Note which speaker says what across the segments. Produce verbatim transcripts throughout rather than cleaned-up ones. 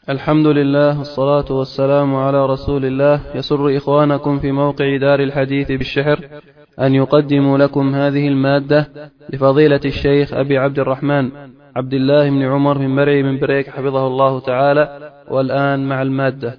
Speaker 1: الحمد لله والصلاة والسلام على رسول الله. يسر إخوانكم في موقع دار الحديث بالشحر أن يقدموا لكم هذه المادة لفضيلة الشيخ أبي عبد الرحمن عبد الله بن عمر من مرعي من بريك حفظه الله تعالى. والآن مع المادة.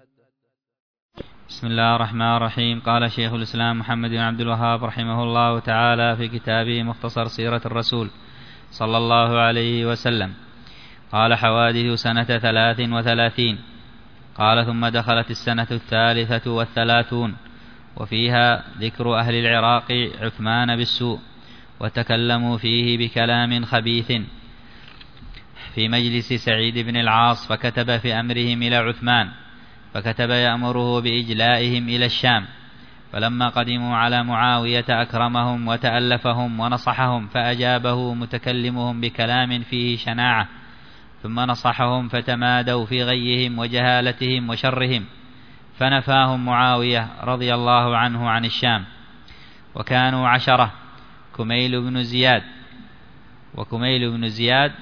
Speaker 2: بسم الله الرحمن الرحيم. قال شيخ الإسلام محمد بن عبد الوهاب رحمه الله تعالى في كتابه مختصر سيرة الرسول صلى الله عليه وسلم: قال: حوادث سنة ثلاث وثلاثين. قال: ثم دخلت السنة الثالثة والثلاثون، وفيها ذكر أهل العراق عثمان بالسوء، وتكلموا فيه بكلام خبيث في مجلس سعيد بن العاص، فكتب في أمرهم إلى عثمان، فكتب يأمره بإجلائهم إلى الشام. فلما قدموا على معاوية أكرمهم وتألفهم ونصحهم، فأجابه متكلمهم بكلام فيه شناعة، ثم نصحهم فتمادوا في غيهم وجهالتهم وشرهم، فنفاهم معاوية رضي الله عنه عن الشام. وكانوا عشرة: كميل بن زياد. وكميل بن زياد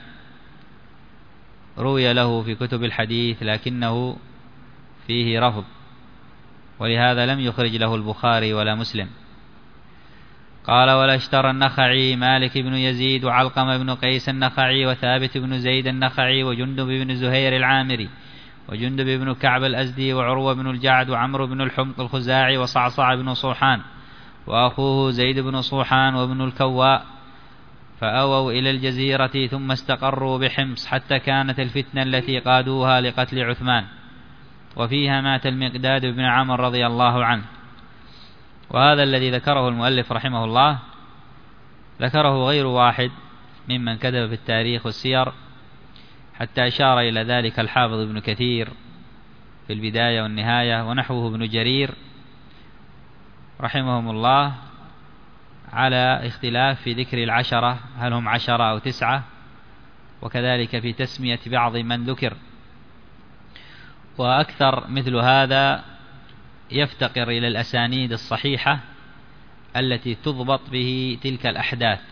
Speaker 2: روي له في كتب الحديث لكنه فيه رفض، ولهذا لم يخرج له البخاري ولا مسلم. قال: ولا اشترى النخعي مالك بن يزيد وعلقم بن قيس النخعي وثابت بن زيد النخعي وجندب بن زهير العامري وجندب بن كعب الأزدي وعروة بن الجعد وعمرو بن الحمق الخزاعي وصعصع بن صوحان وأخوه زيد بن صوحان وابن الكواء، فأووا إلى الجزيرة ثم استقروا بحمص حتى كانت الفتنة التي قادوها لقتل عثمان، وفيها مات المقداد بن عمرو رضي الله عنه. وهذا الذي ذكره المؤلف رحمه الله ذكره غير واحد ممن كتب في التاريخ والسير، حتى أشار إلى ذلك الحافظ ابن كثير في البداية والنهاية، ونحوه ابن جرير رحمهم الله، على اختلاف في ذكر العشرة، هل هم عشرة أو تسعة، وكذلك في تسمية بعض من ذكر. وأكثر مثل هذا يفتقر إلى الأسانيد الصحيحة التي تضبط به تلك الأحداث،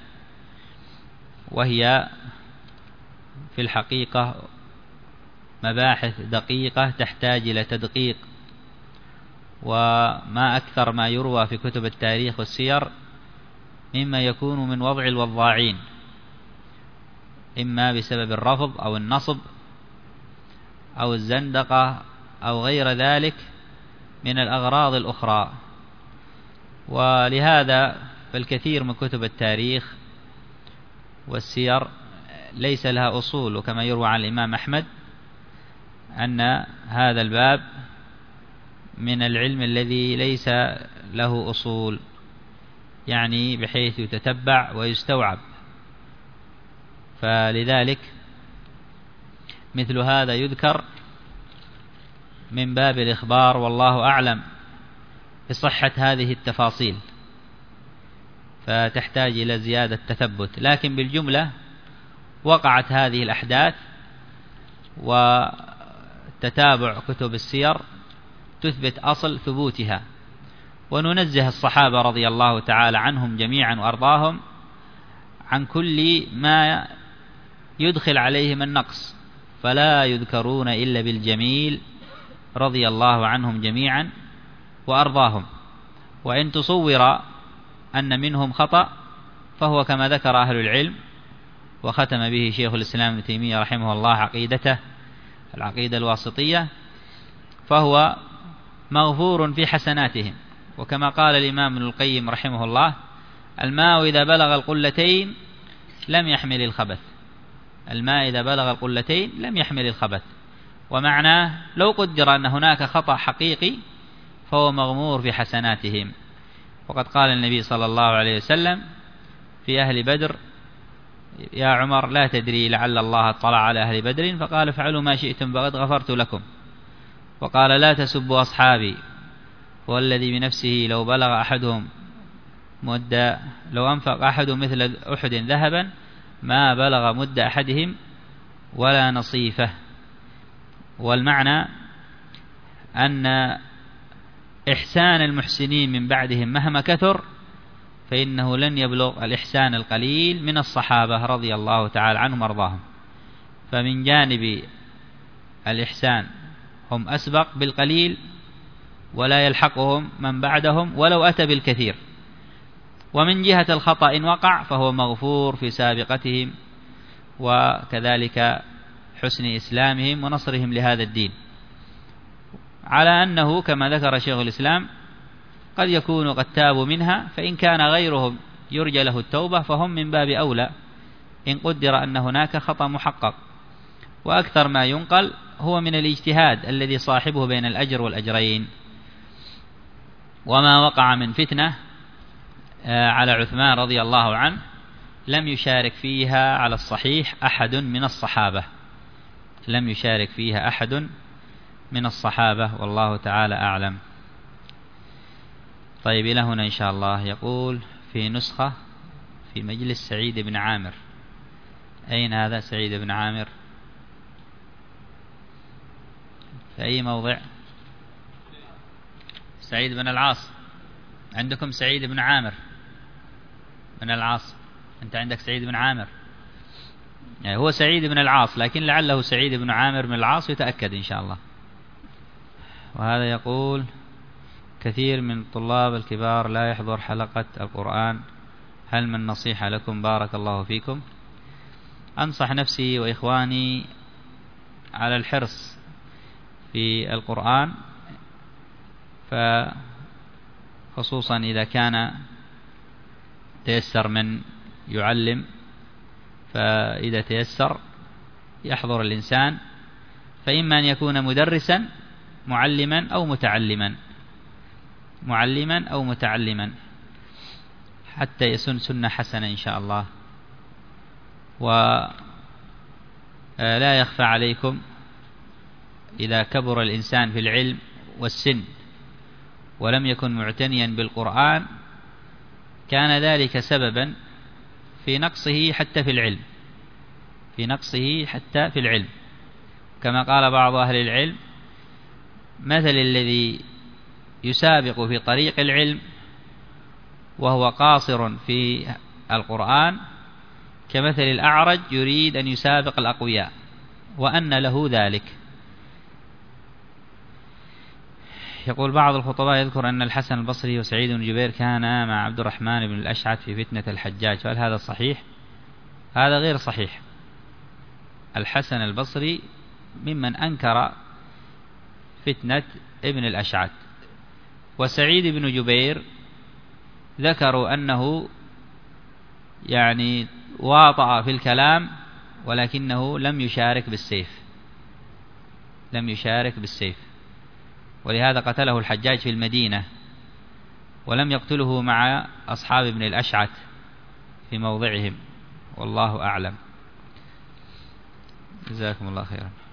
Speaker 2: وهي في الحقيقة مباحث دقيقة تحتاج إلى تدقيق. وما أكثر ما يروى في كتب التاريخ والسير مما يكون من وضع الوضاعين، إما بسبب الرفض أو النصب أو الزندقة أو غير ذلك من الأغراض الأخرى. ولهذا فالكثير من كتب التاريخ والسير ليس لها أصول، وكما يروى عن الإمام أحمد أن هذا الباب من العلم الذي ليس له أصول، يعني بحيث يتتبع ويستوعب. فلذلك مثل هذا يذكر من باب الإخبار، والله أعلم بصحة هذه التفاصيل، فتحتاج إلى زيادة تثبت. لكن بالجملة وقعت هذه الأحداث، وتتابع كتب السير تثبت أصل ثبوتها. وننزه الصحابة رضي الله تعالى عنهم جميعا وأرضاهم عن كل ما يدخل عليهم النقص، فلا يذكرون إلا بالجميل رضي الله عنهم جميعا وأرضاهم. وإن تصور أن منهم خطأ فهو كما ذكر أهل العلم، وختم به شيخ الإسلام ابن تيمية رحمه الله عقيدته العقيدة الواسطية، فهو مغفور في حسناتهم. وكما قال الإمام ابن القيم رحمه الله: الماء إذا بلغ القلتين لم يحمل الخبث. الماء إذا بلغ القلتين لم يحمل الخبث، ومعناه لو قدر أن هناك خطأ حقيقي فهو مغمور في حسناتهم. وقد قال النبي صلى الله عليه وسلم في أهل بدر: يا عمر لا تدري لعل الله اطلع على أهل بدر، فقال: فعلوا ما شئتم فقد غفرت لكم. وقال: لا تسبوا أصحابي، والذي بنفسه لو بلغ أحدهم مد لو أنفق أحد مثل أحد ذهبا ما بلغ مد أحدهم ولا نصيفه. والمعنى أن إحسان المحسنين من بعدهم مهما كثر فإنه لن يبلغ الإحسان القليل من الصحابة رضي الله تعالى عنهم وارضاهم. فمن جانب الإحسان هم أسبق بالقليل ولا يلحقهم من بعدهم ولو أتى بالكثير. ومن جهة الخطأ إن وقع فهو مغفور في سابقتهم، وكذلك حسن إسلامهم ونصرهم لهذا الدين، على أنه كما ذكر شيخ الإسلام قد يكون قد تابوا منها، فإن كان غيرهم يرجى له التوبة فهم من باب أولى إن قدر أن هناك خطأ محقق. وأكثر ما ينقل هو من الاجتهاد الذي صاحبه بين الأجر والأجرين. وما وقع من فتنة على عثمان رضي الله عنه لم يشارك فيها على الصحيح أحد من الصحابة، لم يشارك فيها أحد من الصحابة، والله تعالى أعلم. طيب إلى هنا إن شاء الله. يقول في نسخة في مجلس سعيد بن عامر. أين هذا سعيد بن عامر؟ في أي موضع؟ سعيد بن العاص. عندكم سعيد بن عامر بن العاص، أنت عندك سعيد بن عامر، يعني هو سعيد بن العاص لكن لعله سعيد بن عامر بن العاص، يتأكد إن شاء الله. وهذا يقول كثير من الطلاب الكبار لا يحضر حلقة القرآن، هل من نصيحة لكم؟ بارك الله فيكم. أنصح نفسي وإخواني على الحرص في القرآن، فخصوصا إذا كان تيسر من يعلم، فإذا تيسر يحضر الإنسان، فإما أن يكون مدرسا معلما أو متعلما معلما أو متعلما حتى يسن سنة حسنة إن شاء الله. ولا يخفى عليكم إذا كبر الإنسان في العلم والسن ولم يكن معتنيا بالقرآن كان ذلك سببا في نقصه حتى في العلم في نقصه حتى في العلم كما قال بعض أهل العلم: مثل الذي يسابق في طريق العلم وهو قاصر في القرآن كمثل الأعرج يريد أن يسابق الأقوياء وأن له ذلك. يقول بعض الخطباء يذكر أن الحسن البصري وسعيد بن جبير كانا مع عبد الرحمن بن الأشعث في فتنة الحجاج، فهل هذا صحيح؟ هذا غير صحيح. الحسن البصري ممن أنكر فتنة ابن الأشعث، وسعيد بن جبير ذكروا أنه يعني واطأ في الكلام ولكنه لم يشارك بالسيف لم يشارك بالسيف ولهذا قتله الحجاج في المدينة ولم يقتله مع أصحاب ابن الأشعث في موضعهم، والله أعلم. جزاكم الله خيرا.